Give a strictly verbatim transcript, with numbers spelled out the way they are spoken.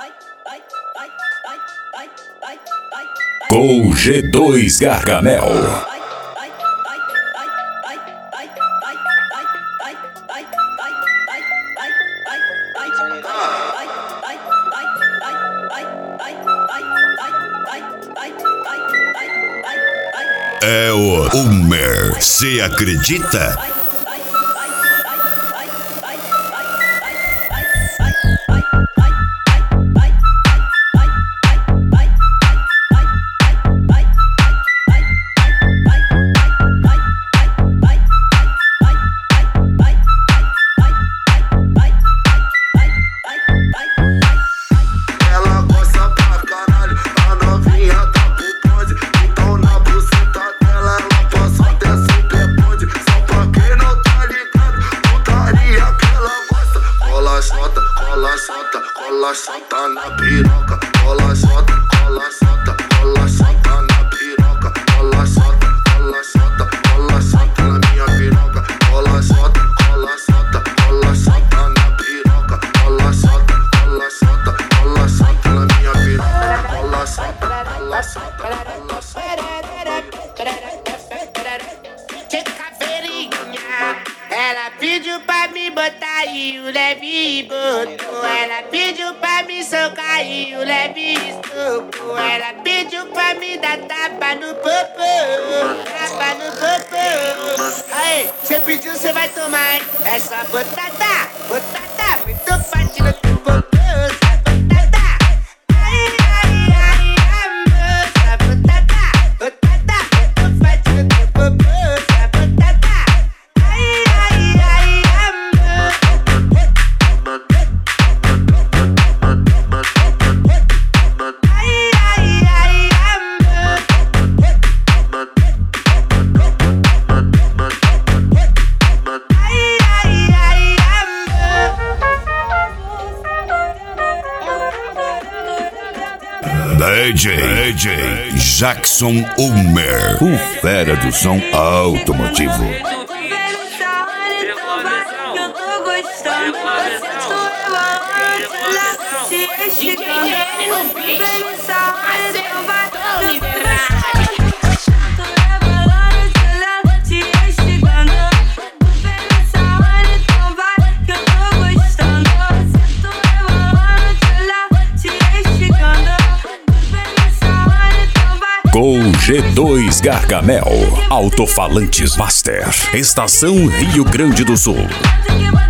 Com G dois Gargamel. É o Homer, cê acredita? Cola, solta na piroca, cola, solta, cola, solta, cola, solta na piroca, cola, solta, cola, solta, cola, solta na minha piroca, cola, solta, cola, solta, cola, solta na piroca, cola, solta, cola, solta, cola, solta na minha piroca, cola, solta, cola, solta, cola, solta. Que caveirinha, ela pediu pra me botar e o leve botou. Ela pediu pra me socar e o leve estocou. Ela pediu pra me dar tapa no popô, tapa no popô. Aí, cê pediu, cê vai tomar, hein? Essa botada, botada, muito batida no popô. D J, D J Jackson Homer, o fera do som automotivo. Com G dois Gargamel, Alto-Falantes Master, Estação Rio Grande do Sul.